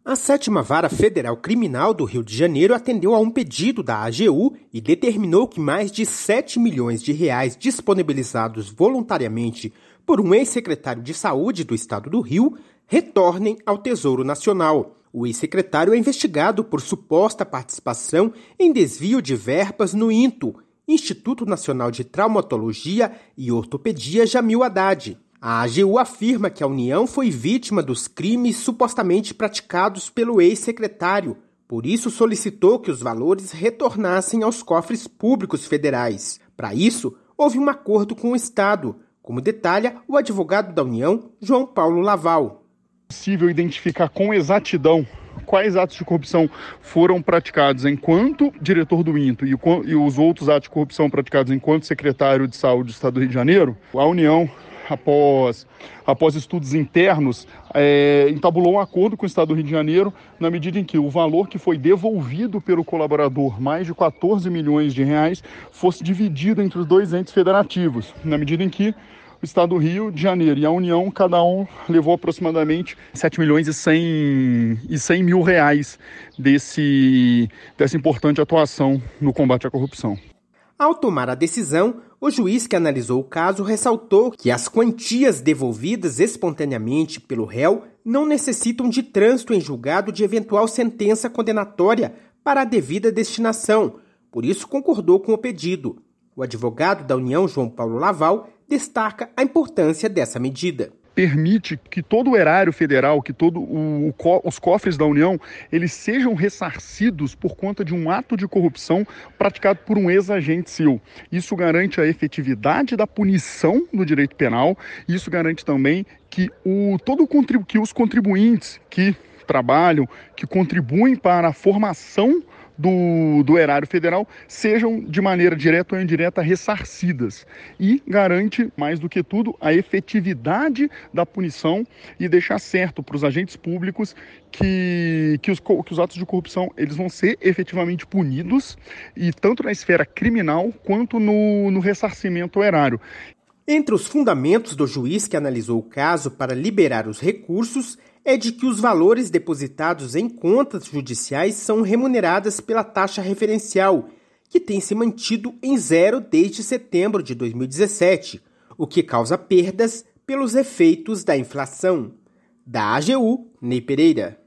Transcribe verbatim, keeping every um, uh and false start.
A sétima Vara Federal Criminal do Rio de Janeiro atendeu a um pedido da A G U e determinou que mais de sete milhões de reais disponibilizados voluntariamente por um ex-secretário de Saúde do Estado do Rio retornem ao Tesouro Nacional. O ex-secretário é investigado por suposta participação em desvio de verbas no I N T O, Instituto Nacional de Traumatologia e Ortopedia Jamil Haddad. A A G U afirma que a União foi vítima dos crimes supostamente praticados pelo ex-secretário, por isso solicitou que os valores retornassem aos cofres públicos federais. Para isso, houve um acordo com o Estado, como detalha o advogado da União, João Paulo Laval. É possível identificar com exatidão quais atos de corrupção foram praticados enquanto diretor do I N T O e os outros atos de corrupção praticados enquanto secretário de Saúde do Estado do Rio de Janeiro. A União, após, após estudos internos, é, entabulou um acordo com o Estado do Rio de Janeiro na medida em que o valor que foi devolvido pelo colaborador, mais de quatorze milhões de reais, fosse dividido entre os dois entes federativos, na medida em que o Estado do Rio de Janeiro e a União, cada um levou aproximadamente sete milhões e cem mil reais desse, dessa importante atuação no combate à corrupção. Ao tomar a decisão, o juiz que analisou o caso ressaltou que as quantias devolvidas espontaneamente pelo réu não necessitam de trânsito em julgado de eventual sentença condenatória para a devida destinação, por isso concordou com o pedido. O advogado da União, João Paulo Laval, destaca a importância dessa medida. Permite que todo o erário federal, que todos os cofres da União, eles sejam ressarcidos por conta de um ato de corrupção praticado por um ex-agente seu. Isso garante a efetividade da punição no direito penal, e isso garante também que, o, todo o, que os contribuintes que trabalham, que contribuem para a formação Do, do erário federal sejam de maneira direta ou indireta ressarcidas, e garante, mais do que tudo, a efetividade da punição e deixar certo para os agentes públicos que, que, os, que os atos de corrupção eles vão ser efetivamente punidos, e tanto na esfera criminal quanto no, no ressarcimento ao erário. Entre os fundamentos do juiz que analisou o caso para liberar os recursos é de que os valores depositados em contas judiciais são remuneradas pela taxa referencial, que tem se mantido em zero desde setembro de dois mil e dezessete, o que causa perdas pelos efeitos da inflação. Da A G U, Ney Pereira.